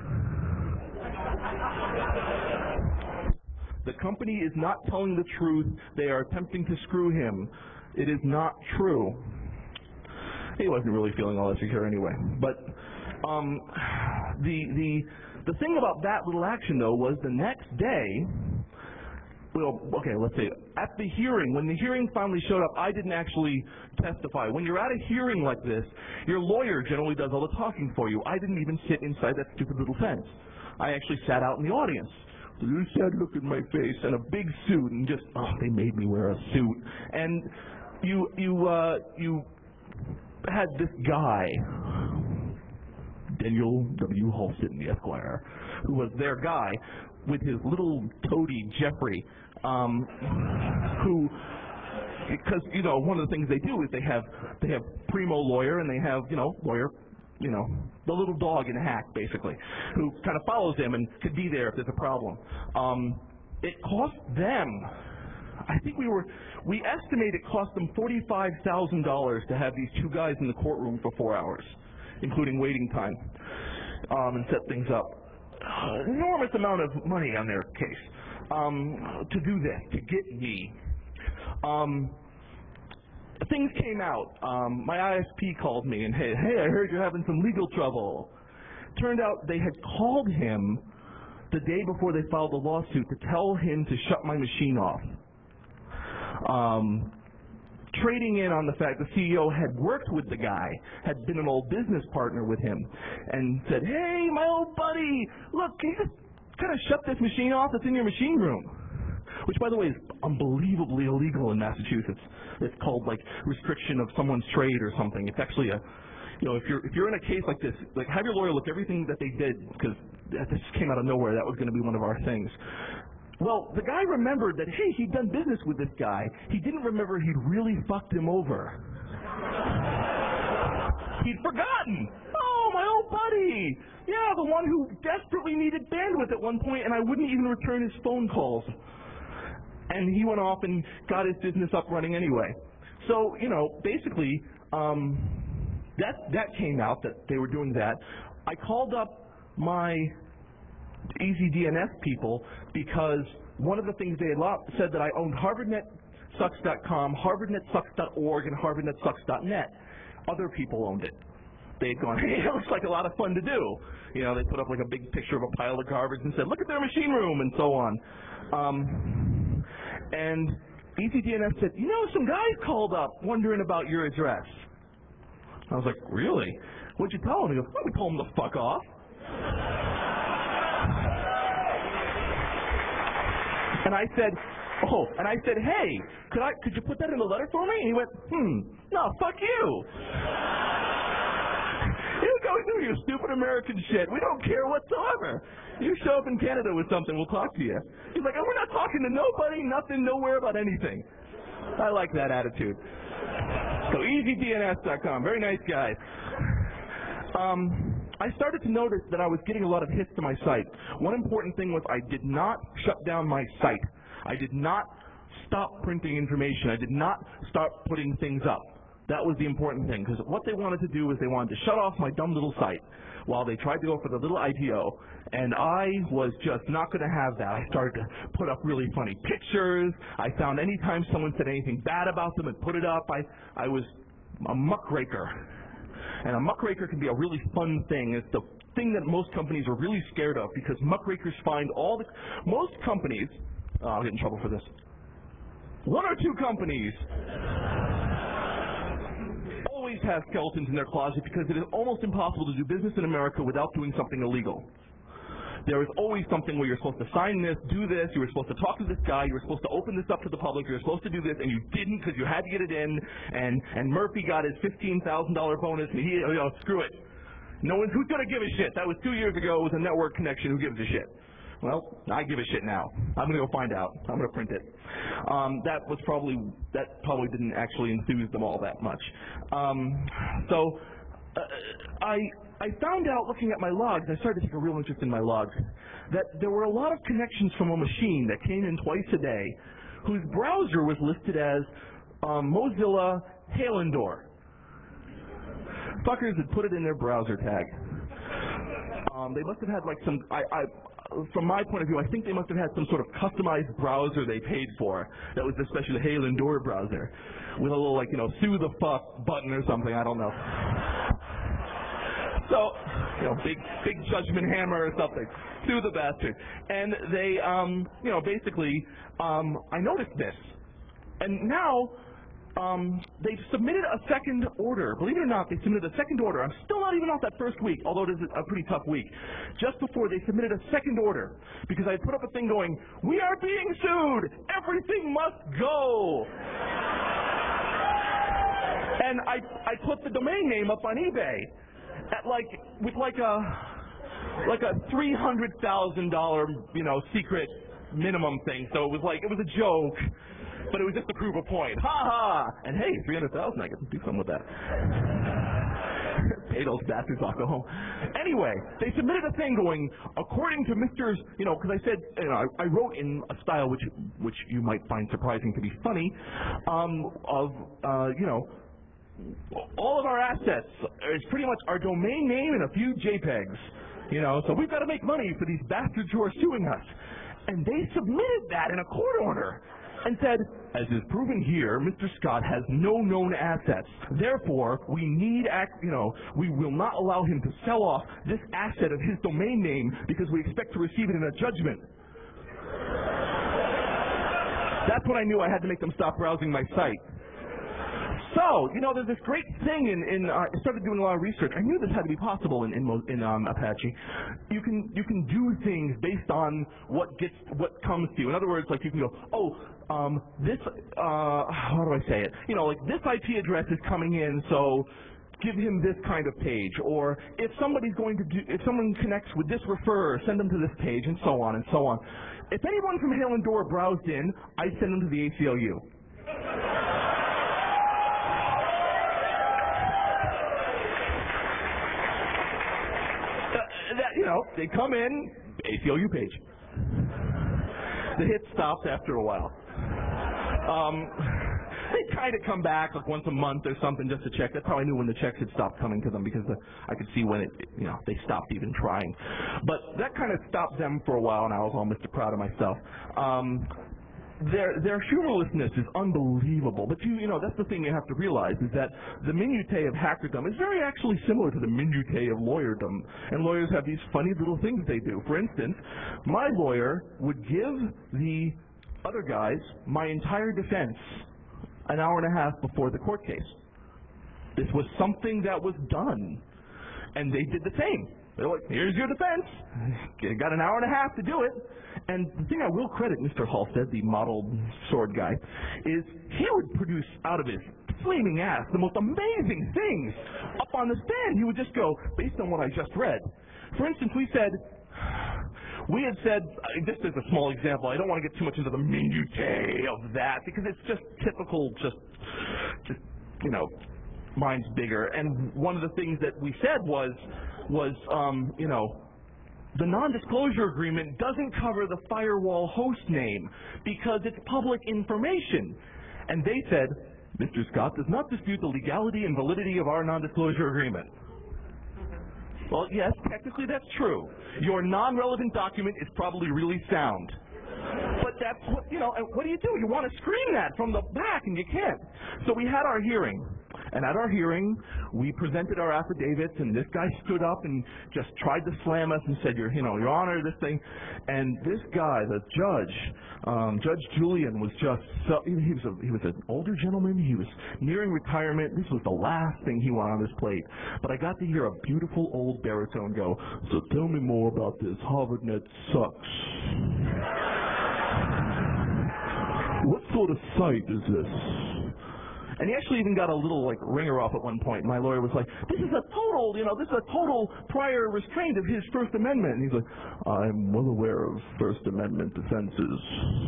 The company is not telling the truth. They are attempting to screw him. It is not true. He wasn't really feeling all that secure anyway. But um, the the the thing about that little action, though, was the next day. Well, okay, let's say at the hearing, when the hearing finally showed up, I didn't actually testify. When you're at a hearing like this, your lawyer generally does all the talking for you. I didn't even sit inside that stupid little fence. I actually sat out in the audience. You sad look in my face and a big suit, and just oh, they made me wear a suit. And you you uh, you had this guy, Daniel W. Halston, the Esquire, who was their guy, with his little toady Jeffrey, um, who, because you know one of the things they do is they have they have primo lawyer and they have you know lawyer. You know, the little dog in a hat, basically, who kind of follows them and could be there if there's a problem. Um, it cost them, I think we were, we estimate it cost them forty-five thousand dollars to have these two guys in the courtroom for four hours, including waiting time, um, and set things up. Uh, enormous amount of money on their case um, to do this, to get me. Um, Things came out. Um, my I S P called me and, hey, hey, I heard you're having some legal trouble. Turned out they had called him the day before they filed the lawsuit to tell him to shut my machine off. Um, trading in on the fact the C E O had worked with the guy, had been an old business partner with him, and said, hey, my old buddy, look, can you just kind of shut this machine off that's in your machine room? Which, by the way, is unbelievably illegal in Massachusetts. It's called, like, restriction of someone's trade or something. It's actually a, you know, if you're if you're in a case like this, like, have your lawyer look everything that they did, because this came out of nowhere. That was going to be one of our things. Well, the guy remembered that, hey, he'd done business with this guy. He didn't remember he'd really fucked him over. He'd forgotten. Oh, my old buddy. Yeah, the one who desperately needed bandwidth at one point, and I wouldn't even return his phone calls. And he went off and got his business up running anyway. So, you know, basically, um, that that came out that they were doing that. I called up my E Z D N S people because one of the things they had said that I owned Harvard Net Sucks dot com, Harvard Net Sucks dot org, and Harvard Net Sucks dot net. Other people owned it. They had gone, hey, it looks like a lot of fun to do. You know, they put up like a big picture of a pile of garbage and said, look at their machine room, and so on. Um, and E Z D N S said, you know, some guys called up wondering about your address. I was like, really? What'd you tell him? He goes, well, we told him to fuck off. And I said, oh, and I said, hey, could I, could you put that in a letter for me? And he went, hmm, no, fuck you. You go do your stupid American shit. We don't care whatsoever. You show up in Canada with something, we'll talk to you. He's like, oh, we're not talking to nobody, nothing, nowhere about anything. I like that attitude. So E Z D N S dot com, very nice guys. Um, I started to notice that I was getting a lot of hits to my site. One important thing was I did not shut down my site. I did not stop printing information. I did not stop putting things up. That was the important thing, because what they wanted to do was they wanted to shut off my dumb little site while they tried to go for the little I P O, and I was just not going to have that. I started to put up really funny pictures. I found any time someone said anything bad about them and put it up, I, I was a muckraker. And a muckraker can be a really fun thing. It's the thing that most companies are really scared of, because muckrakers find all the, most companies, oh, I'll get in trouble for this, one or two companies always have skeletons in their closet because it is almost impossible to do business in America without doing something illegal. There is always something where you're supposed to sign this, do this, you were supposed to talk to this guy, you were supposed to open this up to the public, you were supposed to do this, and you didn't because you had to get it in, and, and Murphy got his fifteen thousand dollar bonus, and he, you know, screw it. No one's, who's going to give a shit? That was two years ago, it was a network connection, who gives a shit? Well, I give a shit now. I'm going to go find out. I'm going to print it. Um, that was probably, that probably didn't actually enthuse them all that much. Um, so, uh, I, I found out looking at my logs, I started to take a real interest in my logs, that there were a lot of connections from a machine that came in twice a day whose browser was listed as um, Mozilla Halendor. Fuckers had put it in their browser tag. Um, they must have had like some, I, I, from my point of view, I think they must have had some sort of customized browser they paid for that was especially the Halendor browser with a little like, you know, sue the fuck button or something, I don't know. So, you know, big, big judgment hammer or something. Sue the bastard. And they, um, you know, basically, um, I noticed this. And now, um, they've submitted a second order. Believe it or not, they submitted a second order. I'm still not even off that first week, although it is a pretty tough week. Just before they submitted a second order, because I put up a thing going, we are being sued! Everything must go! And I, I put the domain name up on eBay. At like, with like a, like a three hundred thousand dollar, you know, secret minimum thing. So it was like, it was a joke, but it was just to prove a point. Ha ha! And hey, three hundred thousand, I get to do something with that. Pay those bastards off, go home. Anyway, they submitted a thing going, according to Mister's, you know, because I said, you know, I, I wrote in a style which, which you might find surprising to be funny, um, of, uh, you know, all of our assets is pretty much our domain name and a few JPEGs, you know, so we've got to make money for these bastards who are suing us. And they submitted that in a court order and said, as is proven here, Mister Scott has no known assets. Therefore, we need, act, you know, we will not allow him to sell off this asset of his domain name because we expect to receive it in a judgment. That's when I knew I had to make them stop browsing my site. So, you know, there's this great thing in, in uh, I started doing a lot of research. I knew this had to be possible in, in, in um, Apache. You can, you can do things based on what gets, what comes to you. In other words, like you can go, oh, um, this, uh, how do I say it? You know, like this I P address is coming in, so give him this kind of page. Or if somebody's going to do, if someone connects with this referrer, send them to this page, and so on and so on. If anyone from Halendor browsed in, I'd send them to the A C L U. That, you know, they come in, A C L U page. The hit stops after a while. Um, they kind of come back like once a month or something just to check. That's how I knew when the checks had stopped coming to them, because the, I could see when it, you know, they stopped even trying. But that kind of stopped them for a while, and I was all Mister Proud of myself. Um, Their, their humorlessness is unbelievable, but you, you know, that's the thing you have to realize, is that the minutiae of hackerdom is very actually similar to the minutiae of lawyerdom, and lawyers have these funny little things they do. For instance, my lawyer would give the other guys my entire defense an hour and a half before the court case. This was something that was done, and they did the same. They're like, here's your defense. You got an hour and a half to do it. And the thing I will credit Mister Halstead, the model sword guy, is he would produce out of his flaming ass the most amazing things up on the stand. He would just go, based on what I just read. For instance, we said, we had said, just as a small example, I don't want to get too much into the minutiae of that because it's just typical, just, just you know, mine's bigger. And one of the things that we said was, was um, you know, the non-disclosure agreement doesn't cover the firewall host name because it's public information. And they said, Mister Scott does not dispute the legality and validity of our non-disclosure agreement. Well, yes, technically that's true. Your non-relevant document is probably really sound. But that's what, you know, what do you do? You want to scream that from the back and you can't. So we had our hearing. And at our hearing, we presented our affidavits, and this guy stood up and just tried to slam us and said, "Your, you know, Your Honor, this thing." And this guy, the judge, um, Judge Julian, was just so, he was a, he was an older gentleman. He was nearing retirement. This was the last thing he wanted on his plate. But I got to hear a beautiful old baritone go, "So tell me more about this. HarvardNet sucks. What sort of site is this?" And he actually even got a little, like, ringer off at one point. My lawyer was like, this is a total, you know, this is a total prior restraint of his First Amendment. And he's like, I'm well aware of First Amendment defenses.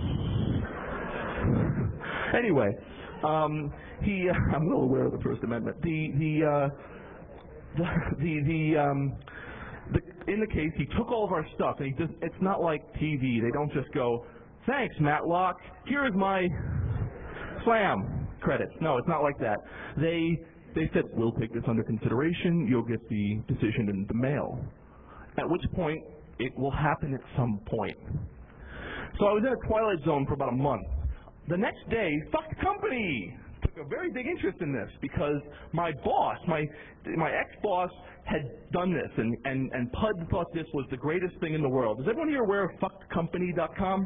Anyway, um, he, uh, I'm well aware of the First Amendment. The, the, uh, the, the, the, um, the, in the case, he took all of our stuff, and he just, it's not like T V. They don't just go, thanks, Matlock, here's my slam credits. No, it's not like that. They they said, we'll take this under consideration. You'll get the decision in the mail. At which point, it will happen at some point. So I was in a twilight zone for about a month. The next day, Fuck Company took a very big interest in this because my boss, my my ex-boss, had done this, and, and, and P U D thought this was the greatest thing in the world. Is everyone here aware of fuck company dot com?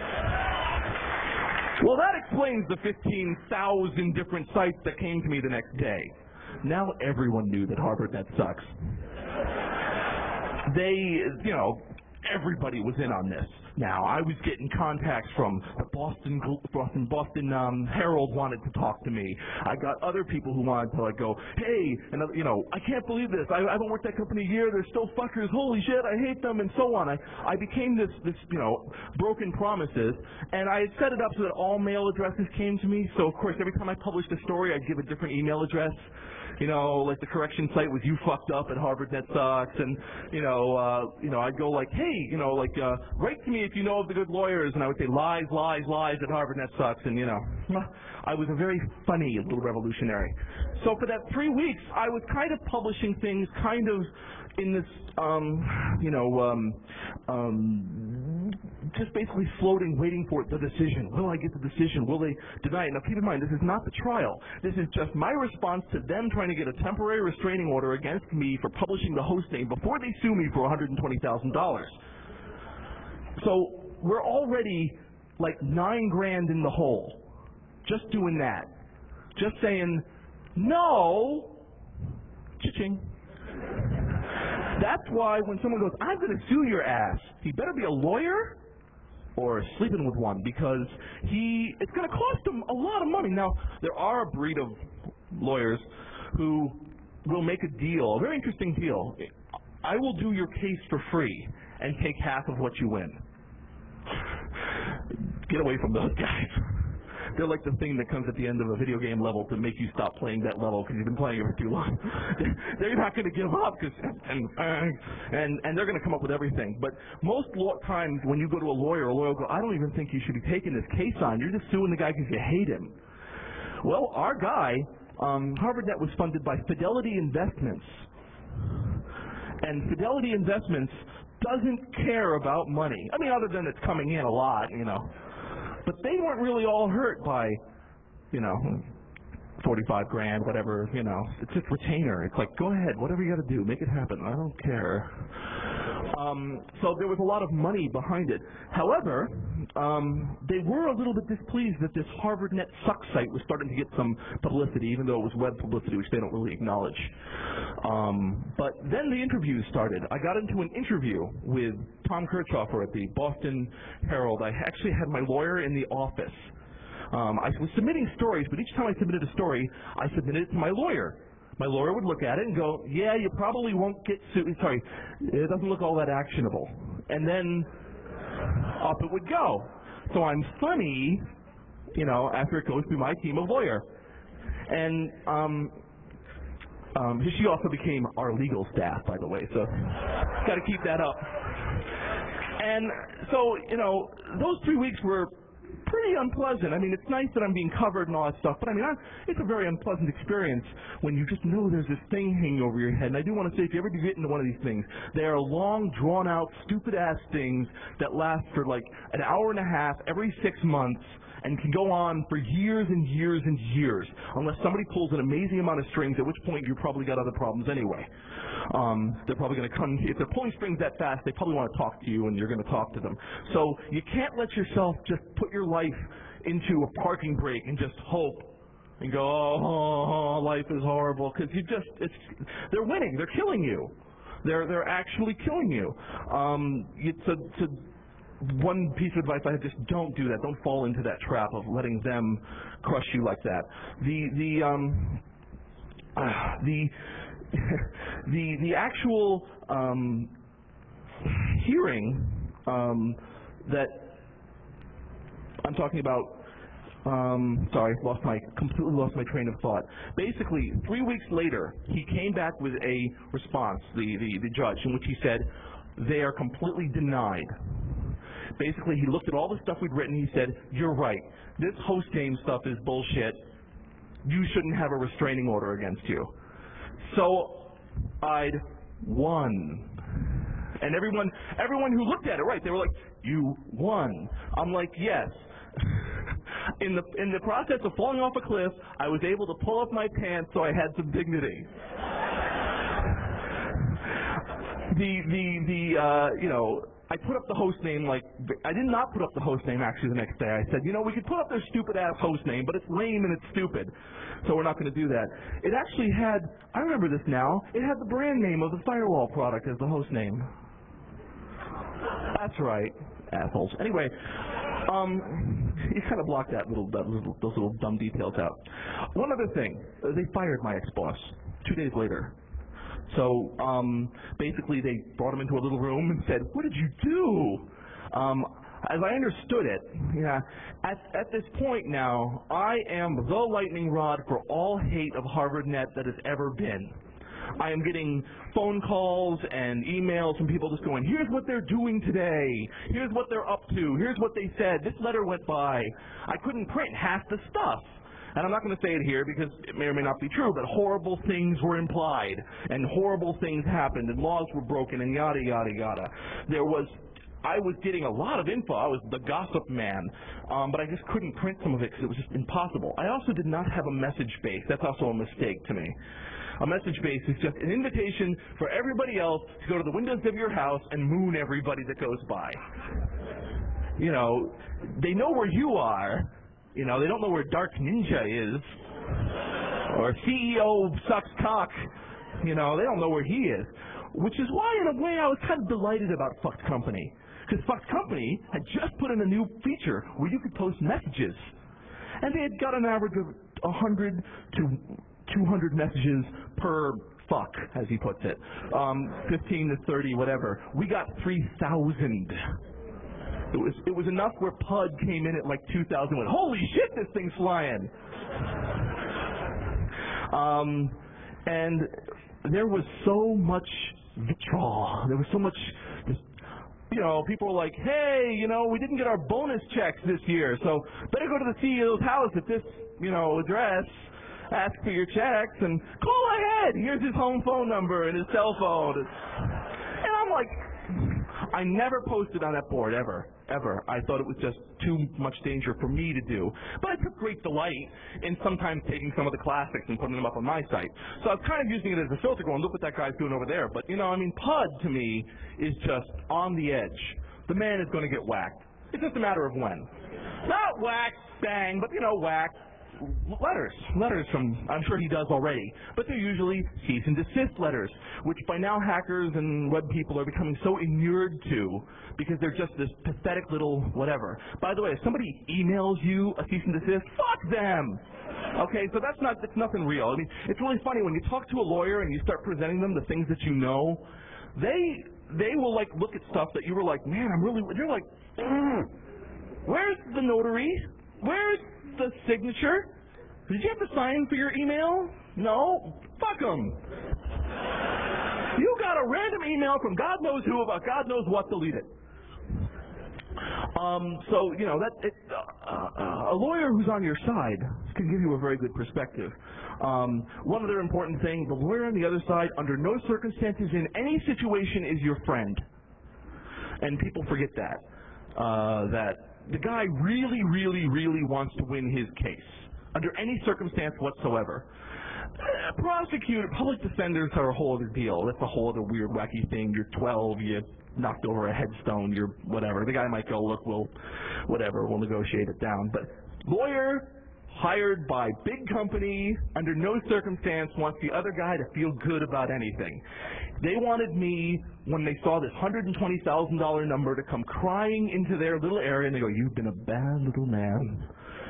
Well, that explains the fifteen thousand different sites that came to me the next day. Now everyone knew that HarvardNet sucks. They, you know, everybody was in on this. Now, I was getting contacts from the Boston Boston, Boston um, Herald wanted to talk to me. I got other people who wanted to, like, go, hey, and, you know, I can't believe this. I, I haven't worked that company a year. They're still fuckers. Holy shit, I hate them, and so on. I, I became this, this, you know, broken promises, and I had set it up so that all mail addresses came to me. So, of course, every time I published a story, I'd give a different email address. You know, like the correction site was you fucked up at HarvardNet sucks, and you know, uh, you know, I'd go like, hey, you know, like uh, write to me if you know of the good lawyers, and I would say lies, lies, lies at HarvardNet sucks, and you know, I was a very funny little revolutionary. So for that three weeks, I was kind of publishing things, kind of in this, um, you know, um, um, just basically floating, waiting for the decision. Will I get the decision? Will they deny it? Now, keep in mind, this is not the trial. This is just my response to them trying to get a temporary restraining order against me for publishing the host name before they sue me for one hundred twenty thousand dollars. So we're already like nine grand in the hole just doing that. Just saying, no, cha-ching. That's why when someone goes, I'm going to sue your ass, he better be a lawyer or sleeping with one, because he it's going to cost him a lot of money. Now, there are a breed of lawyers who will make a deal, a very interesting deal. I will do your case for free and take half of what you win. Get away from those guys. They're like the thing that comes at the end of a video game level to make you stop playing that level because you've been playing it for too long. They're not going to give up, cause, and, and, and they're going to come up with everything. But most times when you go to a lawyer, a lawyer will go, I don't even think you should be taking this case on. You're just suing the guy because you hate him. Well, our guy, um, HarvardNet was funded by Fidelity Investments. And Fidelity Investments doesn't care about money. I mean, other than it's coming in a lot, you know. But they weren't really all hurt by, you know, forty-five grand, whatever, you know. It's just retainer. It's like, go ahead, whatever you got to do, make it happen. I don't care. Um, so there was a lot of money behind it. However, um, they were a little bit displeased that this HarvardNet Suck site was starting to get some publicity, even though it was web publicity, which they don't really acknowledge. Um, but then the interviews started. I got into an interview with Tom Kirchhoffer at the Boston Herald. I actually had my lawyer in the office. Um, I was submitting stories, but each time I submitted a story, I submitted it to my lawyer. My lawyer would look at it and go, yeah, you probably won't get sued. Sorry, it doesn't look all that actionable. And then up it would go. So I'm funny, you know, after it goes through my team of lawyer. And um, um, she also became our legal staff, by the way, so got to keep that up. And so, you know, those three weeks were pretty unpleasant. I mean, it's nice that I'm being covered and all that stuff, but I mean, I, it's a very unpleasant experience when you just know there's this thing hanging over your head. And I do want to say, if you ever do get into one of these things, they are long, drawn-out, stupid-ass things that last for like an hour and a half every six months and can go on for years and years and years, unless somebody pulls an amazing amount of strings, at which point you've probably got other problems anyway. Um, they're probably going to come, if they're pulling strings that fast, they probably want to talk to you and you're going to talk to them. So you can't let yourself just put your life into a parking brake and just hope and go, oh, life is horrible, because you just, it's, they're winning, they're killing you. They're, they're actually killing you. Um, it's a, it's a, one piece of advice I have, just don't do that. Don't fall into that trap of letting them crush you like that. The, the, um, uh, the, the, the actual um, hearing um, that I'm talking about, um, sorry, lost my, completely lost my train of thought. Basically, three weeks later, he came back with a response, the, the, the judge, in which he said, they are completely denied. Basically, he looked at all the stuff we'd written, he said, you're right, this host name stuff is bullshit. You shouldn't have a restraining order against you. So I'd won. And everyone, everyone who looked at it, right, they were like, you won. I'm like, yes. In the, in the process of falling off a cliff, I was able to pull up my pants so I had some dignity. the, the, the, uh, you know, I put up the host name like, I did not put up the host name actually the next day. I said, you know, we could put up their stupid ass host name, but it's lame and it's stupid, so we're not going to do that. It actually had, I remember this now, it had the brand name of the firewall product as the host name. That's right, assholes. Anyway, um, you kind of blocked that little, that little, those little dumb details out. One other thing, they fired my ex-boss two days later. So um, basically they brought him into a little room and said, what did you do? Um, as I understood it, yeah, at, at this point now, I am the lightning rod for all hate of HarvardNet that has ever been. I am getting phone calls and emails from people just going, here's what they're doing today, here's what they're up to, here's what they said, this letter went by. I couldn't print half the stuff. And I'm not going to say it here because it may or may not be true, but horrible things were implied, and horrible things happened, and laws were broken, and yada, yada, yada. There was, I was getting a lot of info. I was the gossip man, um, but I just couldn't print some of it because it was just impossible. I also did not have a message base. That's also a mistake to me. A message base is just an invitation for everybody else to go to the windows of your house and moon everybody that goes by. You know, they know where you are. You know, they don't know where Dark Ninja is, or C E O sucks cock. You know, they don't know where he is. Which is why, in a way, I was kind of delighted about Fucked Company. Because Fucked Company had just put in a new feature where you could post messages. And they had got an average of one hundred to two hundred messages per fuck, as he puts it. Um, fifteen to thirty, whatever. We got three thousand. It was, it was enough where P U D came in at like two thousand, went, holy shit, this thing's flying. Um, and there was so much vitriol. There was so much, you know, people were like, hey, you know, we didn't get our bonus checks this year, so better go to the C E O's house at this, you know, address, ask for your checks, and call ahead. Here's his home phone number and his cell phone. And I'm like, I never posted on that board, ever, ever. I thought it was just too much danger for me to do. But I took great delight in sometimes taking some of the classics and putting them up on my site. So I was kind of using it as a filter going, look what that guy's doing over there. But, you know, I mean, P U D to me is just on the edge. The man is going to get whacked. It's just a matter of when. Not whack, bang, but, you know, whack. Letters. Letters from, I'm sure he does already, but they're usually cease and desist letters, which by now hackers and web people are becoming so inured to because they're just this pathetic little whatever. By the way, if somebody emails you a cease and desist, fuck them! Okay, so that's not, that's nothing real. I mean, it's really funny when you talk to a lawyer and you start presenting them the things that you know, they, they will like look at stuff that you were like, man, I'm really, they're like, mm, where's the notary? Where's the signature? Did you have to sign for your email? No? Fuck them. You got a random email from God knows who about God knows what, delete it. Um, so, you know, that it, uh, uh, a lawyer who's on your side can give you a very good perspective. Um, one other important thing, the lawyer on the other side, under no circumstances in any situation is your friend. And people forget that. Uh, that the guy really, really, really wants to win his case under any circumstance whatsoever. Uh, prosecutor, public defenders are a whole other deal. That's a whole other weird, wacky thing. You're twelve, you knocked over a headstone, you're whatever. The guy might go, look, we'll, whatever, we'll negotiate it down. But lawyer hired by big company, under no circumstance wants the other guy to feel good about anything. They wanted me, when they saw this one hundred twenty thousand dollar number, to come crying into their little area, and they go, you've been a bad little man.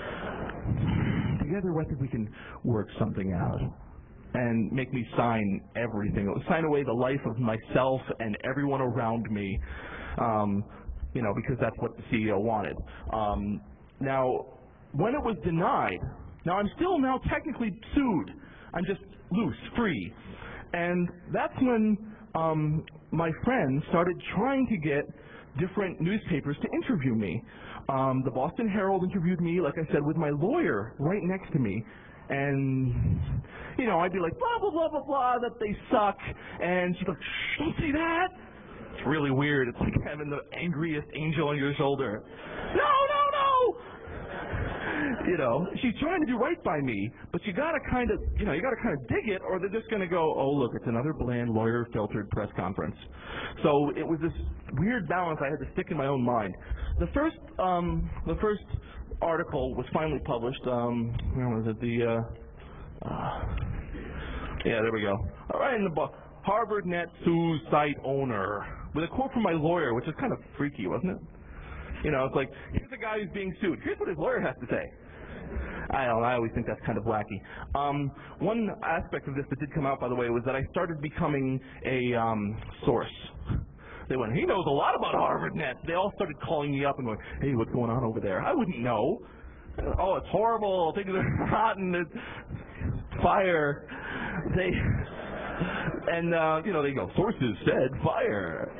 Together, I think we can work something out. And make me sign everything. Sign away the life of myself and everyone around me, um, you know, because that's what the C E O wanted. Um, now, when it was denied, now I'm still now technically sued. I'm just loose, free. And that's when um, my friends started trying to get different newspapers to interview me. Um, the Boston Herald interviewed me, like I said, with my lawyer right next to me. And, you know, I'd be like, blah, blah, blah, blah, blah, that they suck. And she'd be like, shh, don't say that. It's really weird. It's like having the angriest angel on your shoulder. No, no, no! You know, she's trying to do right by me, but you gotta kind of, you know, you gotta kind of dig it, or they're just gonna go, oh look, it's another bland lawyer-filtered press conference. So it was this weird balance I had to stick in my own mind. The first, um, the first article was finally published. Um, where was it? The, uh, uh, yeah, there we go. All right, in the book, HarvardNet sues site owner with a quote from my lawyer, which is kind of freaky, wasn't it? You know, it's like, here's the guy who's being sued. Here's what his lawyer has to say. I don't know, I always think that's kind of wacky. Um, one aspect of this that did come out, by the way, was that I started becoming a um, source. They went, he knows a lot about HarvardNet. They all started calling me up and going, hey, what's going on over there? I wouldn't know. Oh, it's horrible. Things are rotten. It's fire. They, and, uh, you know, they go, sources said fire.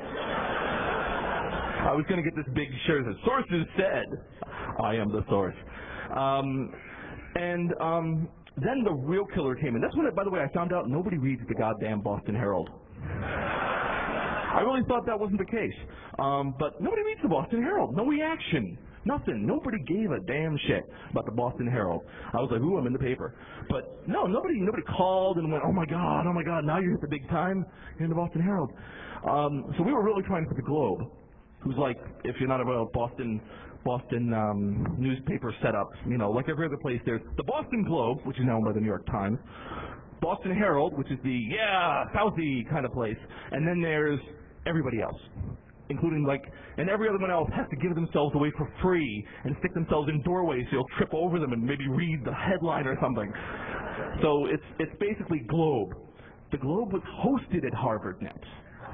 I was going to get this big shirt that says, sources said, I am the source. Um, and um, then the real killer came in. That's when, it, by the way, I found out nobody reads the goddamn Boston Herald. I really thought that wasn't the case. Um, but nobody reads the Boston Herald. No reaction. Nothing. Nobody gave a damn shit about the Boston Herald. I was like, ooh, I'm in the paper. But no, nobody nobody called and went, oh my God, oh my God, now you're at the big time. You're in the Boston Herald. Um, so we were really trying for the Globe, who's like, if you're not a Boston Boston um, newspaper setup, you know, like every other place, there's the Boston Globe, which is now owned by the New York Times, Boston Herald, which is the, yeah, Southie kind of place, and then there's everybody else, including like, and every other one else has to give themselves away for free and stick themselves in doorways so you'll trip over them and maybe read the headline or something. So it's, it's basically Globe. The Globe was hosted at HarvardNet.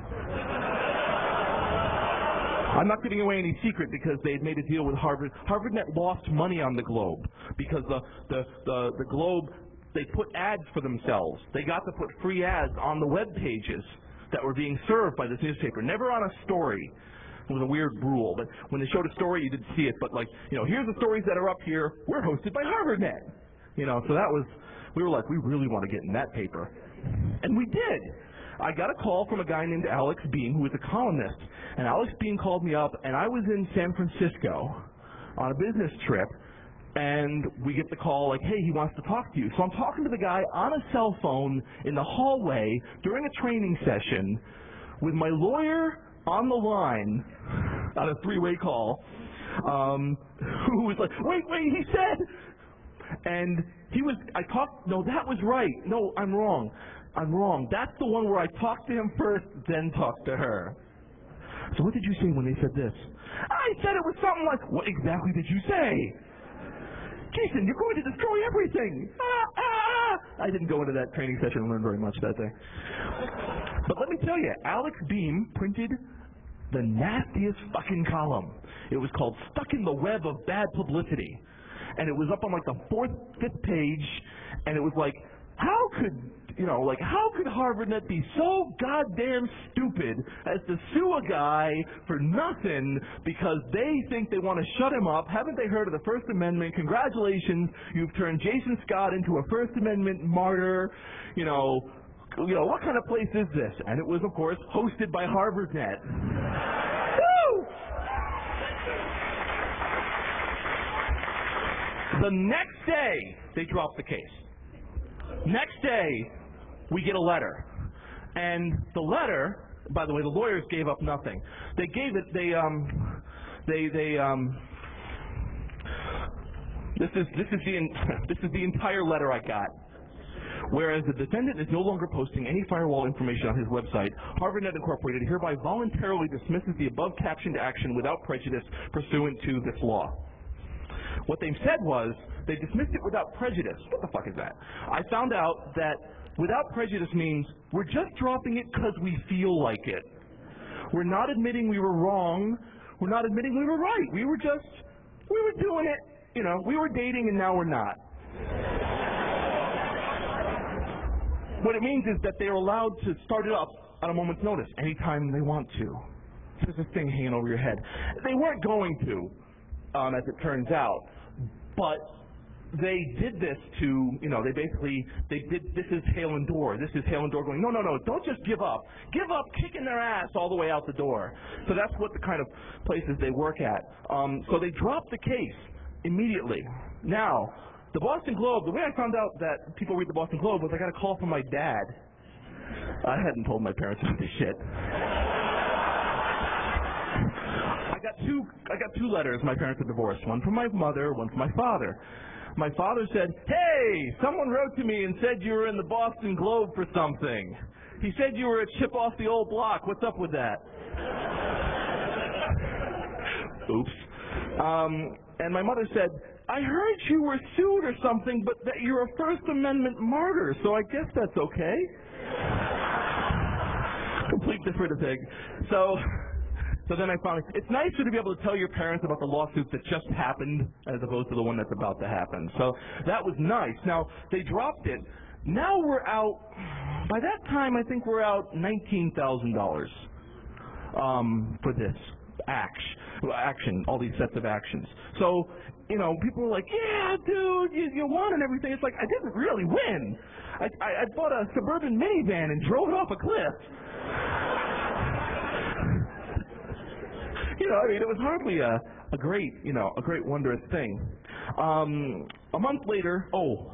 I'm not giving away any secret because they had made a deal with Harvard. HarvardNet lost money on the Globe because the, the, the, the Globe, they put ads for themselves. They got to put free ads on the web pages that were being served by this newspaper, never on a story. It was a weird rule, but when they showed a story, you didn't see it. But like, you know, here's the stories that are up here. We're hosted by HarvardNet. You know, so that was, we were like, we really want to get in that paper. And we did. I got a call from a guy named Alex Beam, who was a columnist. And Alex Beam called me up, and I was in San Francisco on a business trip, and we get the call like, hey, he wants to talk to you. So I'm talking to the guy on a cell phone in the hallway during a training session with my lawyer on the line on a three-way call. um, who was like, wait, wait, he said, and he was, I talked, no, that was right. No, I'm wrong. I'm wrong. That's the one where I talked to him first, then talked to her. So what did you say when they said this? I said it was something like, what exactly did you say? Jason, you're going to destroy everything. Ah, ah. I didn't go into that training session and learn very much that day. But let me tell you, Alex Beam printed the nastiest fucking column. It was called Stuck in the Web of Bad Publicity. And it was up on like the fourth, fifth page, and it was like, how could, you know, like, how could HarvardNet be so goddamn stupid as to sue a guy for nothing because they think they want to shut him up? Haven't they heard of the First Amendment? Congratulations, you've turned Jason Scott into a First Amendment martyr. You know, you know, what kind of place is this? And it was, of course, hosted by HarvardNet. Woo! The next day, they dropped the case. Next day, we get a letter. And the letter, by the way, the lawyers gave up nothing. They gave it, they, um, they, they, um, this is, this is the, this is the entire letter I got. Whereas the defendant is no longer posting any firewall information on his website, HarvardNet Incorporated hereby voluntarily dismisses the above captioned action without prejudice pursuant to this law. What they said was, they dismissed it without prejudice. What the fuck is that? I found out that without prejudice means we're just dropping it because we feel like it. We're not admitting we were wrong. We're not admitting we were right. We were just, we were doing it, you know, we were dating and now we're not. What it means is that they're allowed to start it up at a moment's notice, anytime they want to. There's this thing hanging over your head. They weren't going to, um, as it turns out, but they did this to, you know, they basically, they did, this is Hale and Dorr. This is Hale and Dorr going, no, no, no, don't just give up. Give up kicking their ass all the way out the door. So that's what the kind of places they work at. Um, so they dropped the case immediately. Now, the Boston Globe, the way I found out that people read the Boston Globe was I got a call from my dad. I hadn't told my parents about this shit. I got two, I got two letters. My parents are divorced. One from my mother, one from my father. My father said, hey, someone wrote to me and said you were in the Boston Globe for something. He said you were a chip off the old block. What's up with that? Oops. Um, and my mother said, I heard you were sued or something, but that you're a First Amendment martyr, so I guess that's okay. Complete different thing. So... So then I finally, it's nicer to be able to tell your parents about the lawsuit that just happened as opposed to the one that's about to happen. So that was nice. Now, they dropped it. Now we're out, by that time I think we're out nineteen thousand dollars um, for this action, action, all these sets of actions. So, you know, people were like, yeah, dude, you, you won and everything. It's like, I didn't really win. I, I, I bought a Suburban minivan and drove it off a cliff. You know, I mean, it was hardly a, a great, you know, a great wondrous thing. Um, a month later, oh,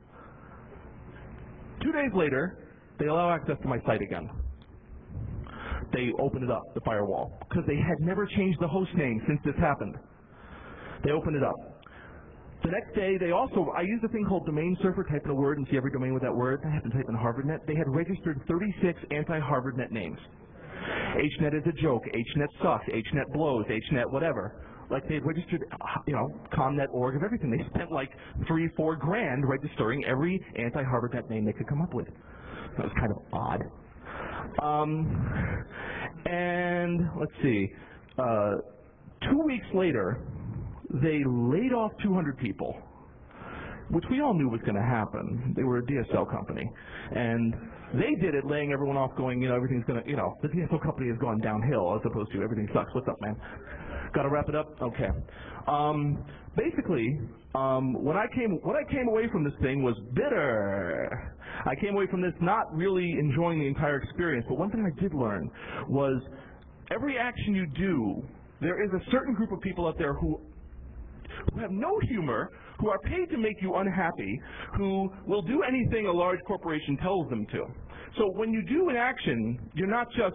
two days later, they allow access to my site again. They opened it up, the firewall, because they had never changed the host name since this happened. They opened it up. The next day, they also, I used a thing called Domain Surfer, type in a word and see every domain with that word. I had to type in HarvardNet. They had registered thirty-six anti-HarvardNet names. H net is a joke, H net sucks, H net blows, H net whatever. Like they registered, you know, ComNet dot org of everything. They spent like three, four grand registering every anti-HarvardNet name they could come up with. That was kind of odd. Um, and let's see, uh, two weeks later, they laid off two hundred people, which we all knew was going to happen. They were a D S L company. And they did it laying everyone off going, you know, everything's going to, you know, the D S L company has gone downhill as opposed to everything sucks. What's up, man? Got to wrap it up? Okay. Um, basically, um, when I came when I came away from this thing was bitter. I came away from this not really enjoying the entire experience. But one thing I did learn was every action you do, there is a certain group of people out there who who have no humor, who are paid to make you unhappy, who will do anything a large corporation tells them to. So when you do an action, you're not just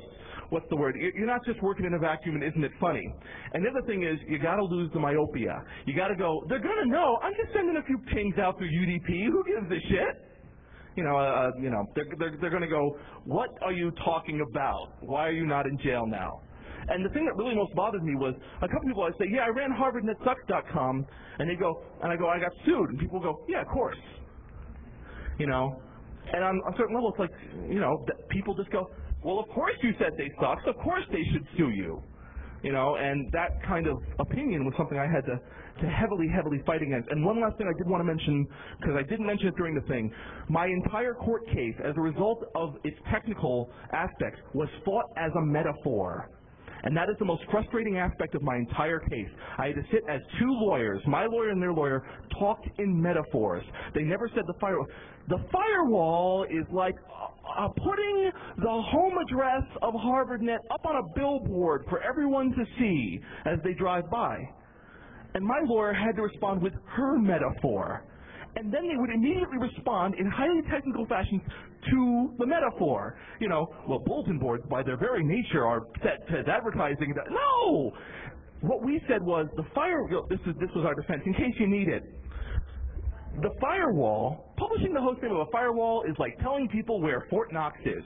what's the word? You're not just working in a vacuum and isn't it funny? And the other thing is, you got to lose the myopia. You got to go, they're going to know. I'm just sending a few pings out through U D P. Who gives a shit? You know, uh, you know, they're, they're, they're going to go, what are you talking about? Why are you not in jail now? And the thing that really most bothered me was a couple people I say, yeah, I ran Harvard Net Sucks dot com, and they go, and I go, I got sued, and people go, yeah, of course. You know, and on a certain level, it's like, you know, people just go, well, of course you said they suck, of course they should sue you. You know, and that kind of opinion was something I had to, to heavily, heavily fight against. And one last thing I did want to mention, because I didn't mention it during the thing, my entire court case, as a result of its technical aspects, was fought as a metaphor. And that is the most frustrating aspect of my entire case. I had to sit as two lawyers, my lawyer and their lawyer, talked in metaphors. They never said the firewall. The firewall is like uh, putting the home address of HarvardNet up on a billboard for everyone to see as they drive by. And my lawyer had to respond with her metaphor. And then they would immediately respond in highly technical fashion to the metaphor. You know, well, bulletin boards, by their very nature, are set as advertising. No! What we said was, the fire, this, is, this was our defense, in case you need it. The firewall, publishing the host name of a firewall is like telling people where Fort Knox is.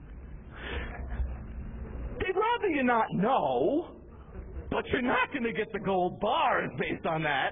They'd rather you not know, but you're not going to get the gold bars based on that.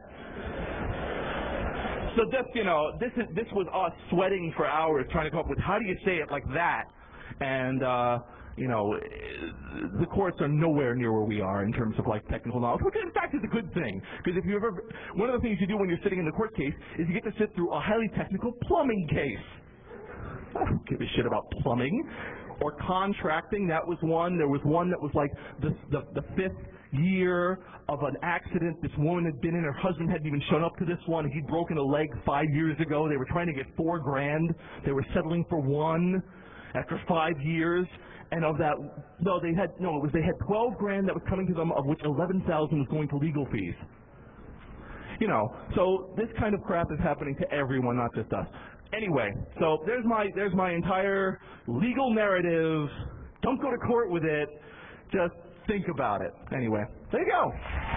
So just, you know, this is this was us sweating for hours trying to come up with how do you say it like that. And, uh, you know, the courts are nowhere near where we are in terms of, like, technical knowledge, which in fact is a good thing. Because if you ever, one of the things you do when you're sitting in the court case is you get to sit through a highly technical plumbing case. I don't give a shit about plumbing. Or contracting, that was one. There was one that was like the, the, the fifth year of an accident. This woman had been in, her husband hadn't even shown up to this one. He'd broken a leg five years ago. They were trying to get four grand. They were settling for one after five years. And of that, no, they had, no, it was they had twelve grand that was coming to them, of which eleven thousand was going to legal fees. You know, so this kind of crap is happening to everyone, not just us. Anyway, so there's my there's my entire legal narrative. Don't go to court with it. Just think about it. Anyway, there you go.